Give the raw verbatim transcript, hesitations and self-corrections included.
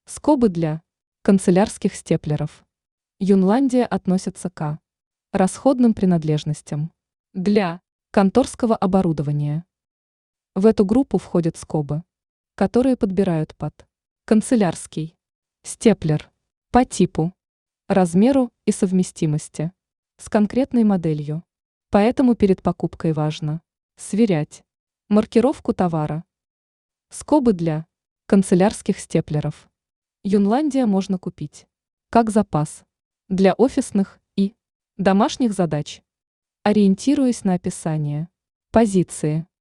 Скобы для канцелярских степлеров. Юнландия относится к расходным принадлежностям для конторского оборудования. В эту группу входят скобы, которые подбирают под канцелярский степлер по типу, размеру и совместимости с конкретной моделью. Поэтому перед покупкой важно сверять маркировку товара. Скобы для канцелярских степлеров. Юнландия можно купить как запас для офисных и домашних задач. Ориентируясь на описание позиции